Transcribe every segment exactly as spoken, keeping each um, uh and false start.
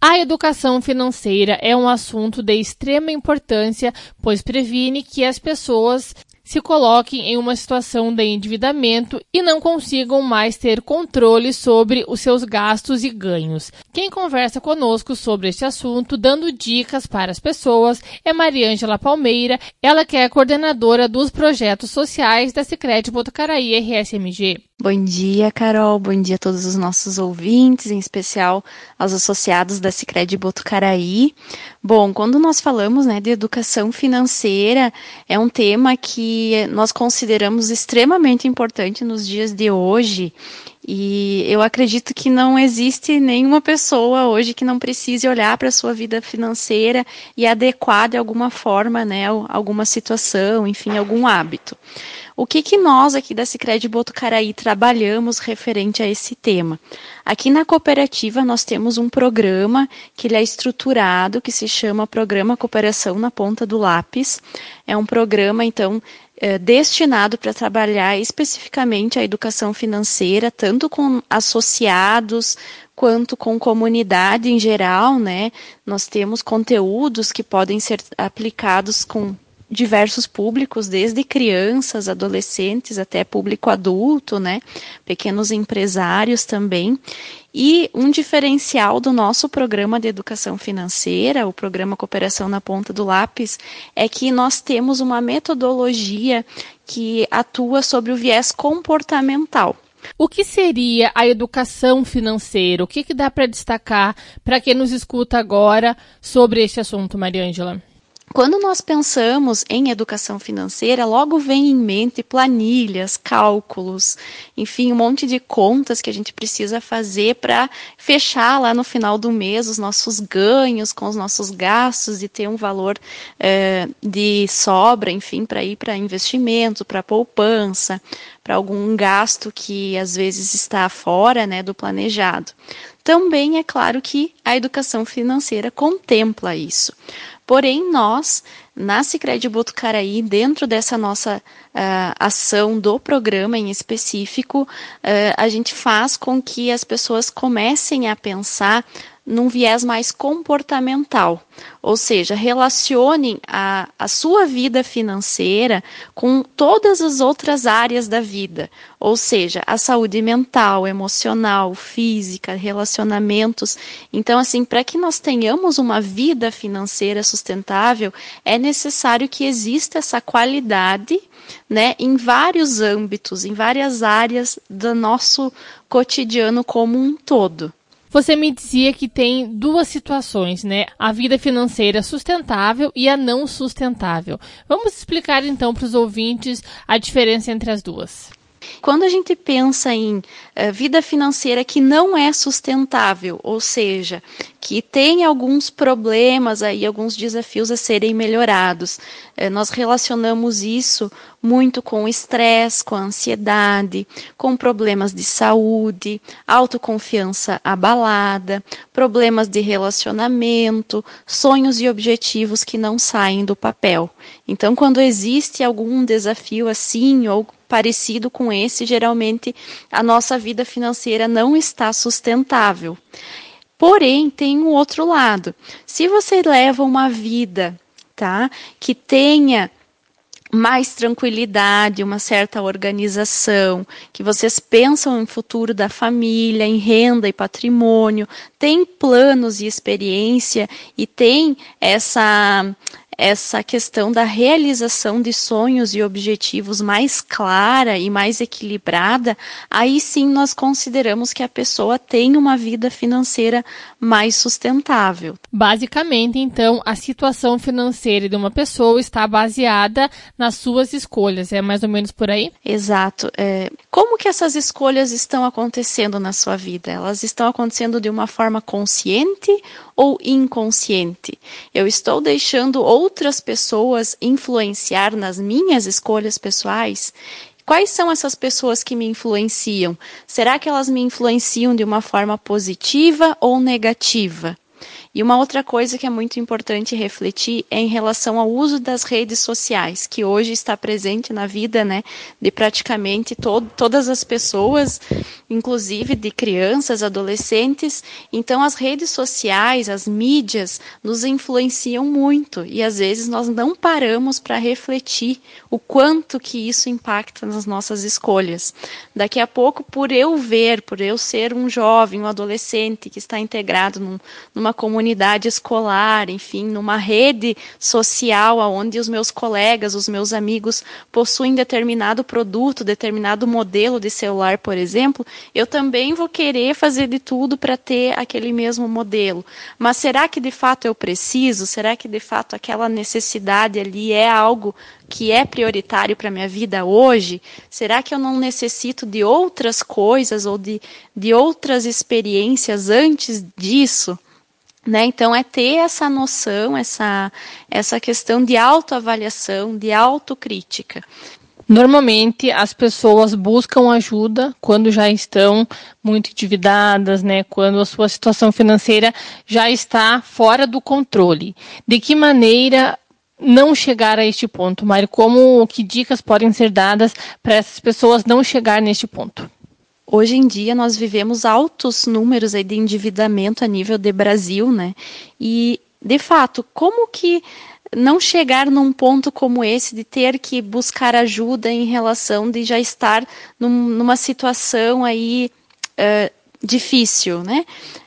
A educação financeira é um assunto de extrema importância, pois previne que as pessoas se coloquem em uma situação de endividamento e não consigam mais ter controle sobre os seus gastos e ganhos. Quem conversa conosco sobre este assunto, dando dicas para as pessoas, é Mariângela Palmeira, ela que é coordenadora dos projetos sociais da Sicredi Botucaraí R S M G. Bom dia, Carol. Bom dia a todos os nossos ouvintes, em especial aos associados da Sicredi Botucaraí. Bom, quando nós falamos, né, de educação financeira, é um tema que nós consideramos extremamente importante nos dias de hoje. E eu acredito que não existe nenhuma pessoa hoje que não precise olhar para a sua vida financeira e adequar de alguma forma, né, alguma situação, enfim, algum hábito. O que, que nós aqui da Sicredi Botucaraí trabalhamos referente a esse tema? Aqui na cooperativa nós temos um programa que ele é estruturado, que se chama Programa Cooperação na Ponta do Lápis. É um programa, então, é, destinado para trabalhar especificamente a educação financeira, tanto com associados quanto com comunidade em geral, né? Nós temos conteúdos que podem ser aplicados com diversos públicos, desde crianças, adolescentes, até público adulto, né? Pequenos empresários também. E um diferencial do nosso programa de educação financeira, o programa Cooperação na Ponta do Lápis, é que nós temos uma metodologia que atua sobre o viés comportamental. O que seria a educação financeira? O que, que dá para destacar para quem nos escuta agora sobre este assunto, Mariângela? Quando nós pensamos em educação financeira, logo vem em mente planilhas, cálculos, enfim, um monte de contas que a gente precisa fazer para fechar lá no final do mês os nossos ganhos com os nossos gastos e ter um valor é, de sobra, enfim, para ir para investimento, para poupança, para algum gasto que às vezes está fora, né, do planejado. Também é claro que a educação financeira contempla isso. Porém, nós, na Sicredi Botucaraí, dentro dessa nossa uh, ação do programa em específico, uh, a gente faz com que as pessoas comecem a pensar num viés mais comportamental, ou seja, relacionem a, a sua vida financeira com todas as outras áreas da vida, ou seja, a saúde mental, emocional, física, relacionamentos. Então, assim, para que nós tenhamos uma vida financeira sustentável, é necessário que exista essa qualidade, né, em vários âmbitos, em várias áreas do nosso cotidiano como um todo. Você me dizia que tem duas situações, né? A vida financeira sustentável e a não sustentável. Vamos explicar então para os ouvintes a diferença entre as duas. Quando a gente pensa em uh, vida financeira que não é sustentável, ou seja, que tem alguns problemas aí, alguns desafios a serem melhorados, uh, nós relacionamos isso muito com o estresse, com a ansiedade, com problemas de saúde, autoconfiança abalada, problemas de relacionamento, sonhos e objetivos que não saem do papel. Então, quando existe algum desafio assim, ou parecido com esse, geralmente a nossa vida financeira não está sustentável. Porém, tem um outro lado. Se você leva uma vida, tá, que tenha mais tranquilidade, uma certa organização, que vocês pensam em futuro da família, em renda e patrimônio, tem planos e experiência e tem essa essa questão da realização de sonhos e objetivos mais clara e mais equilibrada, aí sim nós consideramos que a pessoa tem uma vida financeira mais sustentável. Basicamente, então, a situação financeira de uma pessoa está baseada nas suas escolhas, é mais ou menos por aí? Exato. É, como que essas escolhas estão acontecendo na sua vida? Elas estão acontecendo de uma forma consciente ou inconsciente? Eu estou deixando outras pessoas influenciar nas minhas escolhas pessoais? Quais são essas pessoas que me influenciam? Será que elas me influenciam de uma forma positiva ou negativa? E uma outra coisa que é muito importante refletir é em relação ao uso das redes sociais, que hoje está presente na vida, né, de praticamente to- todas as pessoas, inclusive de crianças, adolescentes. Então as redes sociais, as mídias, nos influenciam muito e às vezes nós não paramos para refletir o quanto que isso impacta nas nossas escolhas. Daqui a pouco, por eu ver, por eu ser um jovem, um adolescente que está integrado num, numa comunidade escolar, enfim, numa rede social onde os meus colegas, os meus amigos possuem determinado produto, determinado modelo de celular, por exemplo, eu também vou querer fazer de tudo para ter aquele mesmo modelo. Mas será que de fato eu preciso? Será que de fato aquela necessidade ali é algo que é prioritário para a minha vida hoje? Será que eu não necessito de outras coisas ou de, de outras experiências antes disso? Né? Então, é ter essa noção, essa, essa questão de autoavaliação, de autocrítica. Normalmente, as pessoas buscam ajuda quando já estão muito endividadas, né? Quando a sua situação financeira já está fora do controle. De que maneira não chegar a este ponto, Mari? Como, que dicas podem ser dadas para essas pessoas não chegar neste ponto? Hoje em dia nós vivemos altos números aí de endividamento a nível de Brasil, né? E, de fato, como que não chegar num ponto como esse de ter que buscar ajuda em relação de já estar num, numa situação aí uh, difícil, né?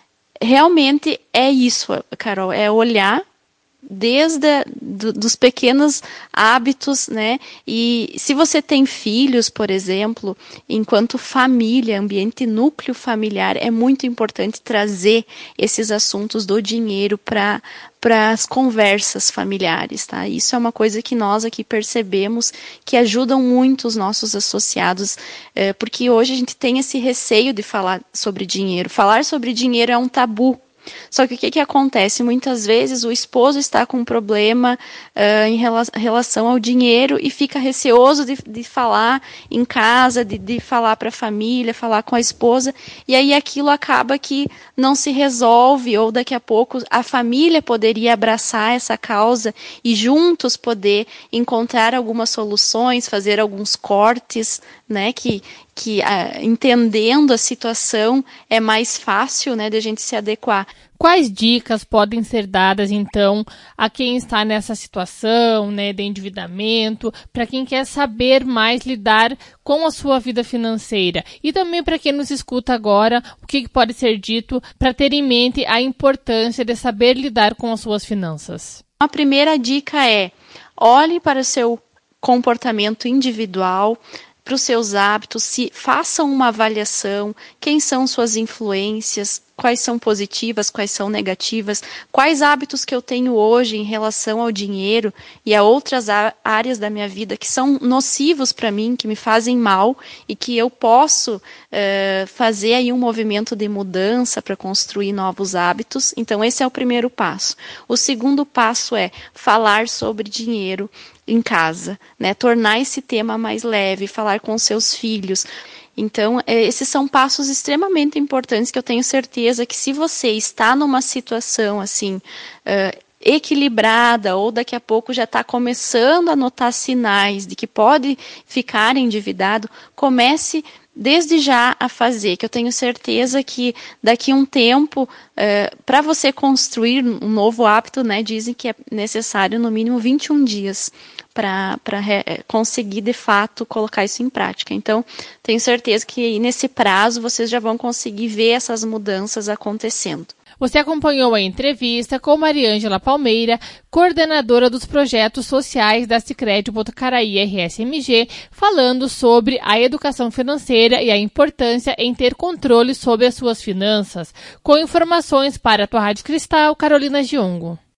Realmente é isso, Carol, é olhar desde a, do, dos pequenos hábitos, né? E se você tem filhos, por exemplo, enquanto família, ambiente núcleo familiar, é muito importante trazer esses assuntos do dinheiro para para as conversas familiares, tá? Isso é uma coisa que nós aqui percebemos que ajudam muito os nossos associados, é, porque hoje a gente tem esse receio de falar sobre dinheiro. Falar sobre dinheiro é um tabu. Só que o que, que acontece? Muitas vezes o esposo está com um problema uh, em rela- relação ao dinheiro e fica receoso de, de falar em casa, de, de falar para a família, falar com a esposa, e aí aquilo acaba que não se resolve, ou daqui a pouco a família poderia abraçar essa causa e juntos poder encontrar algumas soluções, fazer alguns cortes, né, que, que uh, entendendo a situação é mais fácil, né, de a gente se adequar. Quais dicas podem ser dadas, então, a quem está nessa situação, né, de endividamento, para quem quer saber mais lidar com a sua vida financeira? E também para quem nos escuta agora, o que pode ser dito para ter em mente a importância de saber lidar com as suas finanças? A primeira dica é: olhe para o seu comportamento individual, para os seus hábitos, se façam uma avaliação, quem são suas influências, quais são positivas, quais são negativas, quais hábitos que eu tenho hoje em relação ao dinheiro e a outras áreas da minha vida que são nocivos para mim, que me fazem mal e que eu posso uh, fazer aí um movimento de mudança para construir novos hábitos. Então esse é o primeiro passo. O segundo passo é falar sobre dinheiro em casa, né? Tornar esse tema mais leve, falar com seus filhos. Então, esses são passos extremamente importantes que eu tenho certeza que se você está numa situação assim, uh, equilibrada, ou daqui a pouco já está começando a notar sinais de que pode ficar endividado, comece desde já a fazer, que eu tenho certeza que daqui a um tempo, uh, para você construir um novo hábito, né, dizem que é necessário no mínimo vinte e um dias para conseguir de fato colocar isso em prática. Então, tenho certeza que nesse prazo vocês já vão conseguir ver essas mudanças acontecendo. Você acompanhou a entrevista com Mariângela Palmeira, coordenadora dos projetos sociais da Sicredi Botucaraí R S M G, falando sobre a educação financeira e a importância em ter controle sobre as suas finanças. Com informações para a tua Rádio Cristal, Carolina Giongo.